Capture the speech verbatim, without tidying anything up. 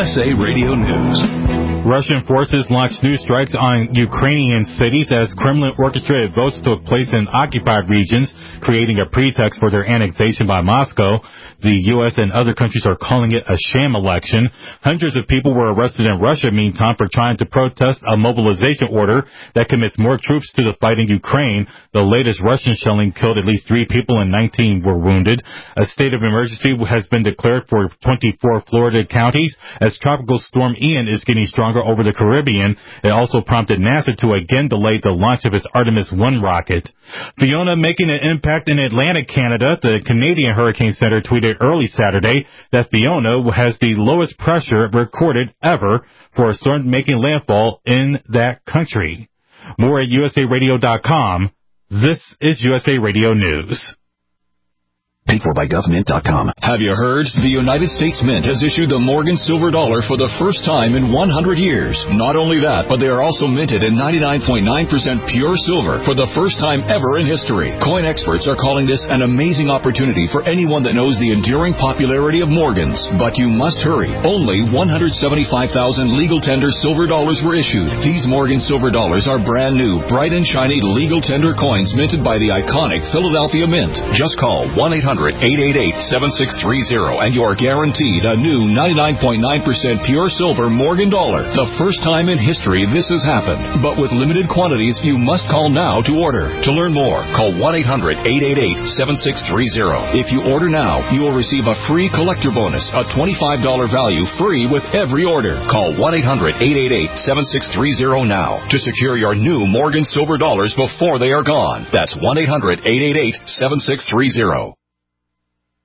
S A Radio News. Russian forces launched new strikes on Ukrainian cities as Kremlin-orchestrated votes took place in occupied regions, creating a pretext for their annexation by Moscow. The U S and other countries are calling it a sham election. Hundreds of people were arrested in Russia, meantime, for trying to protest a mobilization order that commits more troops to the fight in Ukraine. The latest Russian shelling killed at least three people and nineteen were wounded. A state of emergency has been declared for twenty-four Florida counties as Tropical Storm Ian is getting stronger over the Caribbean. It also prompted NASA to again delay the launch of its Artemis one rocket. Fiona making an impact in Atlantic Canada. The Canadian Hurricane Center tweeted early Saturday that Fiona has the lowest pressure recorded ever for a storm making landfall in that country. More at U S A radio dot com. This is U S A Radio News. Paid for by gov mint dot com. Have you heard? The United States Mint has issued the Morgan Silver Dollar for the first time in one hundred years. Not only that, but they are also minted in ninety-nine point nine percent pure silver for the first time ever in history. Coin experts are calling this an amazing opportunity for anyone that knows the enduring popularity of Morgans. But you must hurry. Only one hundred seventy-five thousand legal tender silver dollars were issued. These Morgan Silver Dollars are brand new, bright and shiny legal tender coins minted by the iconic Philadelphia Mint. Just call one eight hundred eight eight eight seven six three zero and you are guaranteed a new ninety-nine point nine percent pure silver Morgan dollar. The first time in history this has happened. But with limited quantities, you must call now to order. To learn more, call one eight hundred eight eight eight seven six three zero. If you order now, you will receive a free collector bonus, a twenty-five dollars value free with every order. Call one eight hundred eight eight eight seven six three zero now to secure your new Morgan Silver Dollars before they are gone. That's one eight hundred eight eight eight seven six three zero.